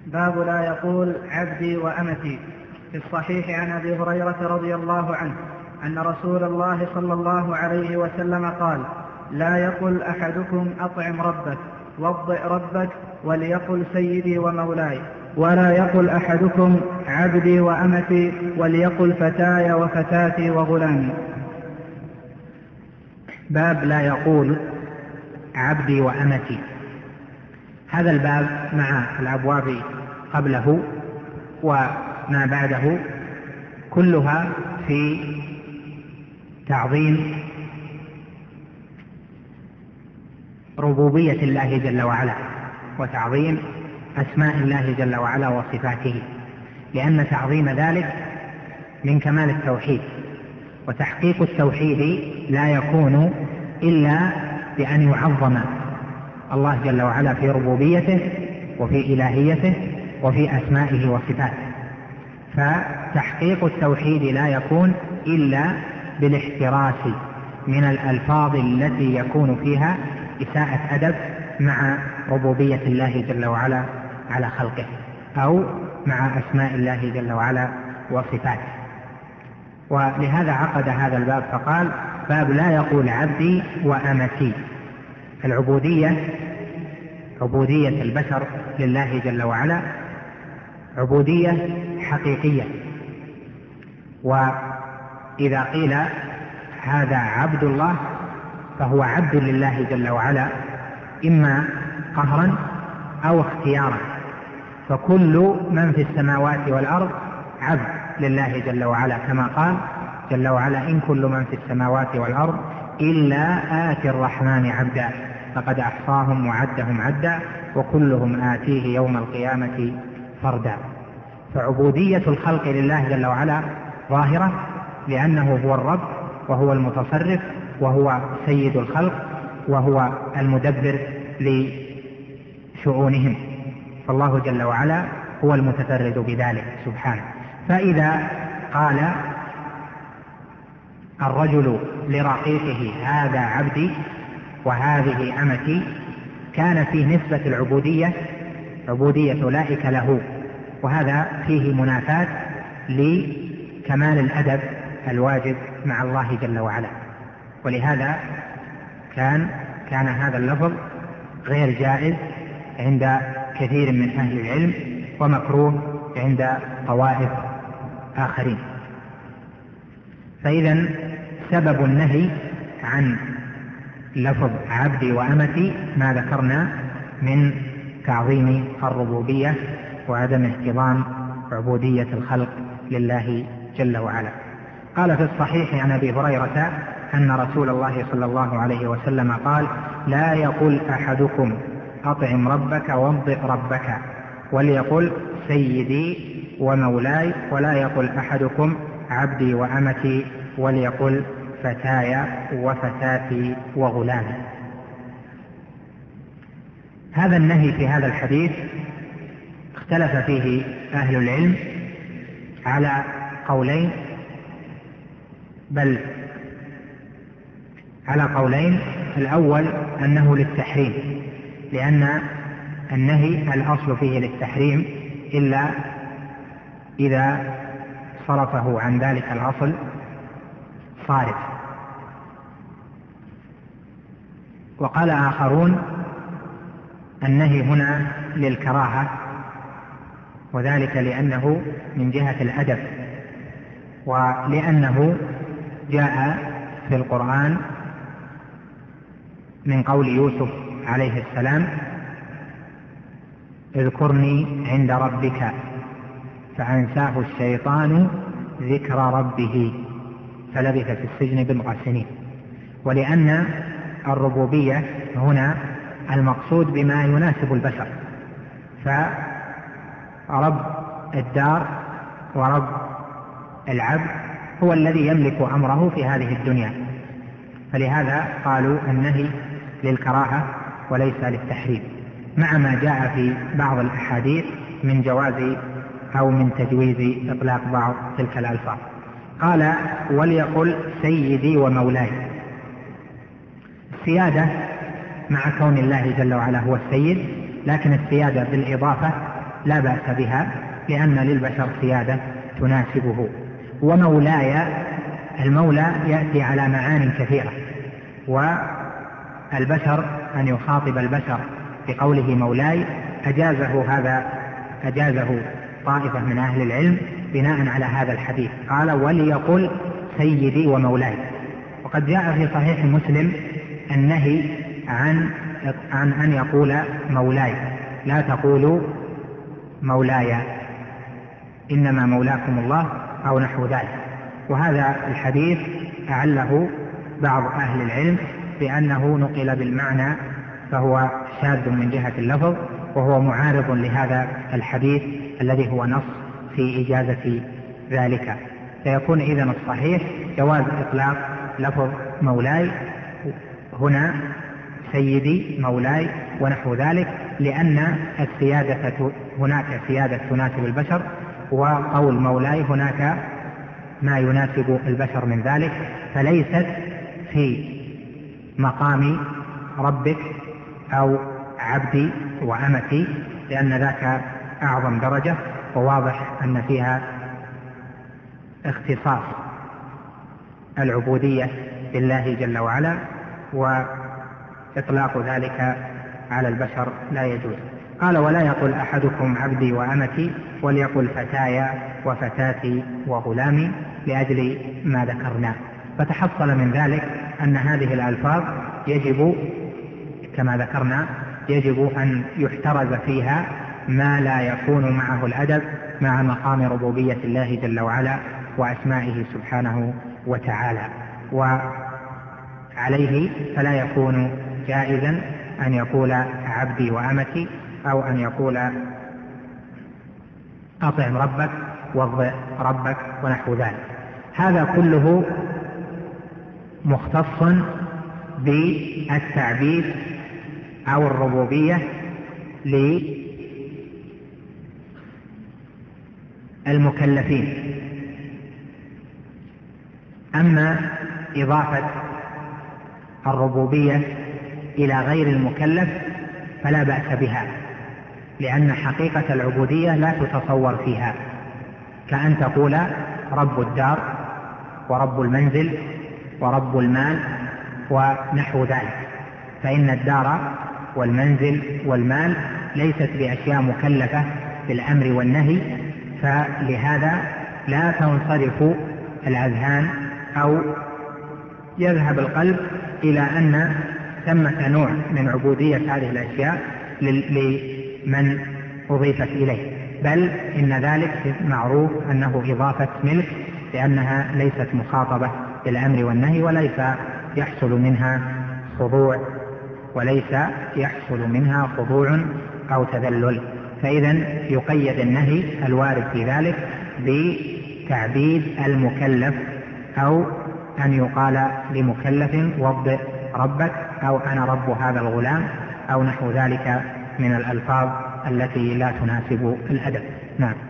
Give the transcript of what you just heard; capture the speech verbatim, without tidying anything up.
باب لا يقول عبدي وأمتي. في الصحيح عن أبي هريرة رضي الله عنه أن رسول الله صلى الله عليه وسلم قال: لا يقل أحدكم أطعم ربك وضئ ربك وليقل سيدي ومولاي، ولا يقل أحدكم عبدي وأمتي وليقل فتاي وفتاتي وغلامي. باب لا يقول عبدي وأمتي. هذا الباب مع الأبواب قبله وما بعده كلها في تعظيم ربوبية الله جل وعلا وتعظيم أسماء الله جل وعلا وصفاته، لأن تعظيم ذلك من كمال التوحيد، وتحقيق التوحيد لا يكون إلا بأن يعظم الله جل وعلا في ربوبيته وفي إلهيته وفي أسمائه وصفاته. فتحقيق التوحيد لا يكون إلا بالاحتراس من الألفاظ التي يكون فيها إساءة أدب مع ربوبية الله جل وعلا على خلقه، أو مع أسماء الله جل وعلا وصفاته. ولهذا عقد هذا الباب فقال: باب لا يقول عبدي وأمتي. العبودية، عبودية البشر لله جل وعلا، عبودية حقيقية. وإذا قيل هذا عبد الله فهو عبد لله جل وعلا إما قهرا أو اختيارا، فكل من في السماوات والأرض عبد لله جل وعلا، كما قال جل وعلا: إن كل من في السماوات والأرض إلا آتي الرحمن عبدا لقد أحصاهم وعدهم عدا وكلهم آتيه يوم القيامة فردا. فعبودية الخلق لله جل وعلا ظاهرة، لأنه هو الرب وهو المتصرف وهو سيد الخلق وهو المدبر لشؤونهم، فالله جل وعلا هو المتفرد بذلك سبحانه. فإذا قال الرجل لرقيقه هذا عبدي وهذه أمتي، كان فيه نسبة العبودية عبودية أولئك له، وهذا فيه منافاة لكمال الأدب الواجب مع الله جل وعلا. ولهذا كان كان هذا اللفظ غير جائز عند كثير من أهل العلم، ومكروه عند طوائف آخرين. فإذا سبب النهي عن لفظ عبدي وأمتي ما ذكرنا من تعظيم الربوبية وعدم احتضان عبودية الخلق لله جل وعلا. قال في الصحيح عن أبي هريرة أن رسول الله صلى الله عليه وسلم قال: لا يقل أحدكم أطعم ربك وضئ ربك وليقل سيدي ومولاي، ولا يقل أحدكم عبدي وأمتي وليقل فتاي وفتاتي وغلامي. هذا النهي في هذا الحديث اختلف فيه أهل العلم على قولين، بل على قولين. الأول أنه للتحريم، لأن النهي الأصل فيه للتحريم إلا إذا صرفه عن ذلك الأصل صارف. وقال آخرون النهي هنا للكراهة، وذلك لأنه من جهة الأدب، ولأنه جاء في القرآن من قول يوسف عليه السلام: اذكرني عند ربك فأنساه الشيطان ذكر ربه فلبث في السجن بضع سنين. ولأن الربوبية هنا المقصود بما يناسب البشر، فرب الدار ورب العبد هو الذي يملك أمره في هذه الدنيا، فلهذا قالوا النهي للكراهة وليس للتحريم، مع ما جاء في بعض الأحاديث من جواز أو من تجويز إطلاق بعض تلك الألفاظ. قال: وليقل سيدي ومولاي. السيادة مع كون الله جل وعلا هو السيد، لكن السيادة بالإضافة لا بأس بها، لأن للبشر سيادة تناسبه. ومولاي، المولى يأتي على معان كثيرة، والبشر أن يخاطب البشر بقوله مولاي أجازه هذا أجازه طائفة من أهل العلم بناء على هذا الحديث، قال وليقل سيدي ومولاي. وقد جاء في صحيح مسلم النهي عن عن أن يقول مولاي، لا تقولوا مولاي إنما مولاكم الله أو نحو ذلك. وهذا الحديث أعله بعض أهل العلم بأنه نقل بالمعنى، فهو شاذ من جهة اللفظ، وهو معارض لهذا الحديث الذي هو نص في إجازة ذلك. فيكون إذن الصحيح جواز إطلاق لفظ مولاي هنا سيدي مولاي ونحو ذلك، لأن السيادة هناك سيادة تناسب البشر، وقول مولاي هناك ما يناسب البشر من ذلك، فليست في مقام ربك أو عبدي وأمتي، لأن ذاك أعظم درجة، وواضح أن فيها اختصاص العبودية لله جل وعلا، وإطلاق ذلك على البشر لا يجوز. قال ولا يقل أحدكم عبدي وأمتي، وليقل فتايا وفتاتي وغلامي، لأجل ما ذكرنا. فتحصل من ذلك أن هذه الألفاظ يجب كما ذكرنا يجب أن يحترز فيها ما لا يكون معه الأدب مع مقام ربوبية الله جل وعلا وأسمائه سبحانه وتعالى. وعليه فلا يكون جائزا أن يقول عبدي وأمتي، أو أن يقول أطعم ربك وارض ربك ونحو ذلك. هذا كله مختص بالتعبيد أو الربوبية للمكلفين. أما إضافة الربوبية إلى غير المكلف فلا بأس بها، لأن حقيقة العبودية لا تتصور فيها، كأن تقول رب الدار ورب المنزل ورب المال ونحو ذلك، فإن الدار والمنزل والمال ليست بأشياء مكلفة بالأمر والنهي، فلهذا لا تنصرف الأذهان أو يذهب القلب إلى أن ثمة نوع من عبودية هذه الأشياء لمن أضيفت إليه، بل إن ذلك معروف أنه إضافة ملك، لأنها ليست مخاطبة بالأمر والنهي، وليس يحصل منها خضوع وليس يحصل منها خضوع أو تذلل. فإذا يقيد النهي الوارد في ذلك بتعبيد المكلف، أو أن يقال لمكلف وضع ربك، أو أنا رب هذا الغلام، أو نحو ذلك من الألفاظ التي لا تناسب الأدب. نعم.